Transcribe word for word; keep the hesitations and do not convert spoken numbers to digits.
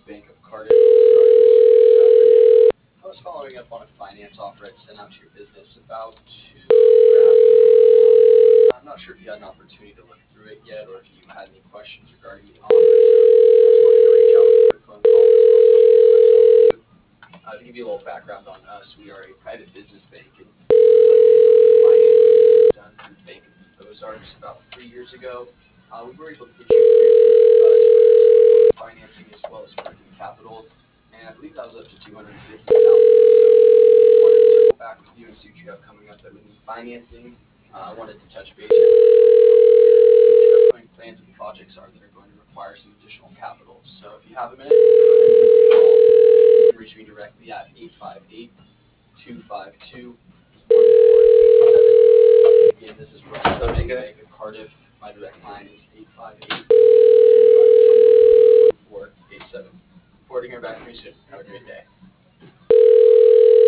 Bank of Cardiff regarding this afternoon. I was following up on a finance offer I'd sent out to your business about two perhaps weeks ago. I'm not sure if you had an opportunity to look through it yet or if you had any questions regarding the offer. So I just wanted to reach out with a quick phone call as well as introduce myself to you. Uh, to give you a little background on us, we are a private business bank, and we looked into some financing that was done through the Bank of Ozarks about three years ago. Uh, we were able to get you through uh, some financing as well as working capital, and I believe that was up to two hundred fifty thousand dollars. So I just wanted to circle back with you and see what you have coming up that would need financing. Uh, I wanted to touch base with you what your upcoming plans and projects are that are going to require some additional capital. So if you have a minute, go ahead and give me a call. You can reach me directly at eight five eight, two five two, one four eight seven. Again, this is Russ from the Bank of Cardiff. My direct line is eight five eight, two five two, one four eight seven. Look forward to hearing back from you soon. Have a great day.